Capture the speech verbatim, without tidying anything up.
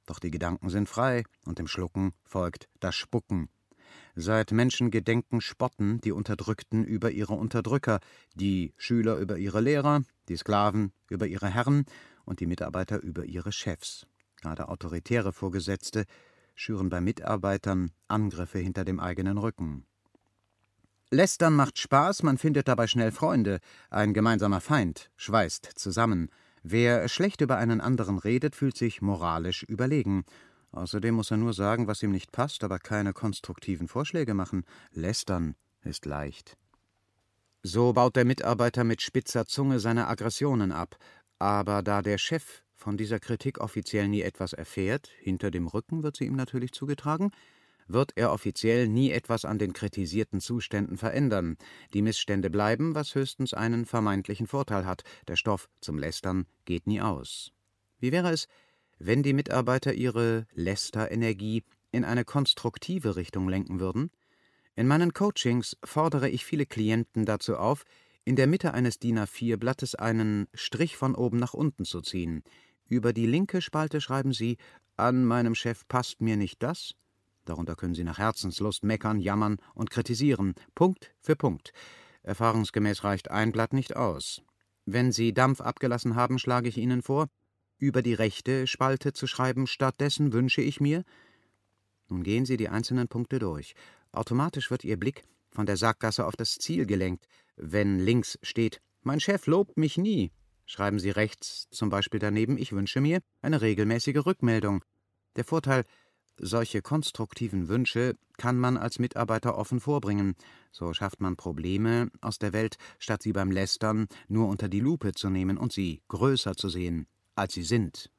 Doch die Gedanken sind frei, und dem Schlucken folgt das Spucken. Seit Menschengedenken spotten die Unterdrückten über ihre Unterdrücker, die Schüler über ihre Lehrer, die Sklaven über ihre Herren und die Mitarbeiter über ihre Chefs. Gerade autoritäre Vorgesetzte schüren bei Mitarbeitern Angriffe hinter dem eigenen Rücken. Lästern macht Spaß, man findet dabei schnell Freunde. Ein gemeinsamer Feind schweißt zusammen. Wer schlecht über einen anderen redet, fühlt sich moralisch überlegen. Außerdem muss er nur sagen, was ihm nicht passt, aber keine konstruktiven Vorschläge machen. Lästern ist leicht. So baut der Mitarbeiter mit spitzer Zunge seine Aggressionen ab. Aber da der Chef von dieser Kritik offiziell nie etwas erfährt, hinter dem Rücken wird sie ihm natürlich zugetragen, wird er offiziell nie etwas an den kritisierten Zuständen verändern. Die Missstände bleiben, was höchstens einen vermeintlichen Vorteil hat. Der Stoff zum Lästern geht nie aus. Wie wäre es, wenn die Mitarbeiter ihre Lästerenergie in eine konstruktive Richtung lenken würden? In meinen Coachings fordere ich viele Klienten dazu auf, in der Mitte eines D I N A vier Blattes einen Strich von oben nach unten zu ziehen. Über die linke Spalte schreiben Sie: »An meinem Chef passt mir nicht das«. Darunter können Sie nach Herzenslust meckern, jammern und kritisieren, Punkt für Punkt. Erfahrungsgemäß reicht ein Blatt nicht aus. Wenn Sie Dampf abgelassen haben, schlage ich Ihnen vor, über die rechte Spalte zu schreiben: »Stattdessen wünsche ich mir«. Nun gehen Sie die einzelnen Punkte durch. Automatisch wird Ihr Blick von der Sackgasse auf das Ziel gelenkt. Wenn links steht: »Mein Chef lobt mich nie«, schreiben Sie rechts zum Beispiel daneben: »Ich wünsche mir eine regelmäßige Rückmeldung«. Der Vorteil: Solche konstruktiven Wünsche kann man als Mitarbeiter offen vorbringen. So schafft man Probleme aus der Welt, statt sie beim Lästern nur unter die Lupe zu nehmen und sie größer zu sehen, als sie sind.